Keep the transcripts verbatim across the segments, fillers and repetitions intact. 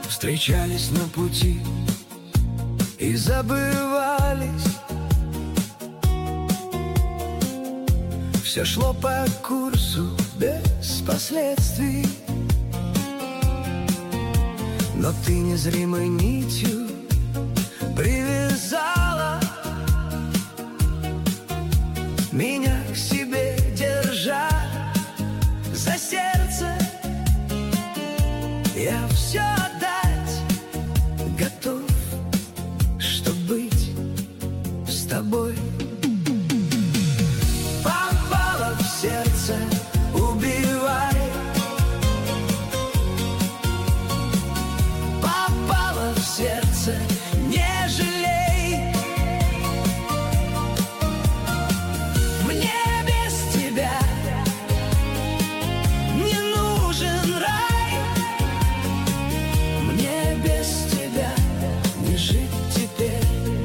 встречались на пути и забывались. Все шло по курсу без последствий, но ты незримой нитью привязала меня к себе, держа за сердце. Я все отдать готов, чтоб быть с тобой. Попала в сердце, убивай. Попала в сердце, не жалей. Мне без тебя не нужен рай. Мне без тебя не жить теперь.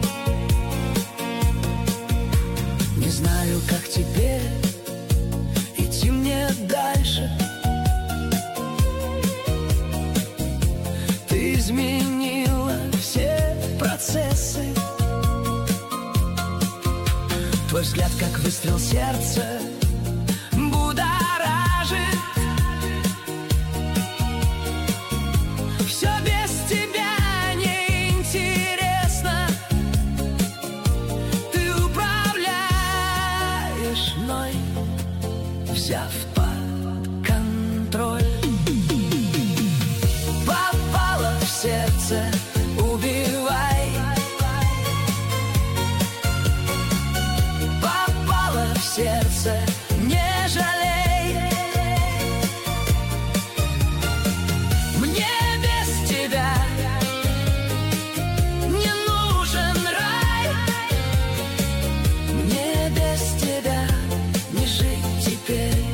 Не знаю, как теперь идти мне дальше. Ты изменила все процессы. Твой взгляд, как выстрел сердца, будоражит. Все без тебя неинтересно. Ты управляешь мной, взяв под контроль. Попала в сердце, убивай. Попала в сердце, не жалей. Мне без тебя не нужен рай. Мне без тебя не жить теперь.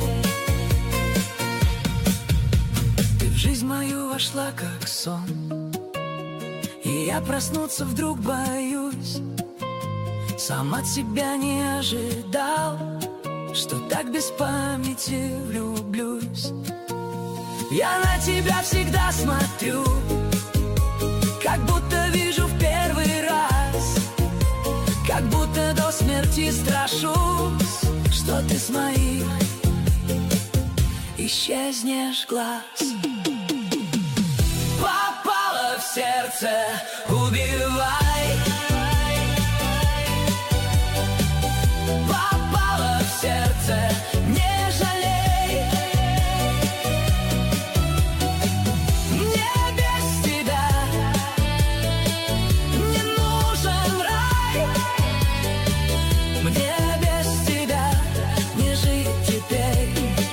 Ты в жизнь мою вошла как сон, и я проснуться вдруг боюсь. Сам от себя не ожидал, что так без памяти влюблюсь. Я на тебя всегда смотрю, как будто вижу в первый раз, как будто до смерти страшусь, что ты с моих исчезнешь глаз. Попала в сердце, убивай. Попала в сердце, не жалей. Мне без тебя не нужен рай. Мне без тебя не жить теперь.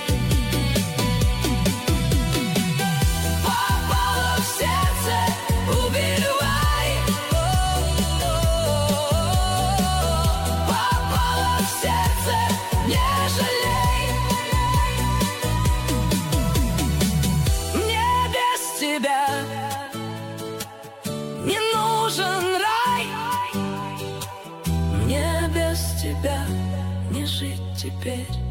Попала в сердце, убивай. Попала в сердце, не жалей. Мне без тебя не нужен рай. Мне без тебя не жить теперь.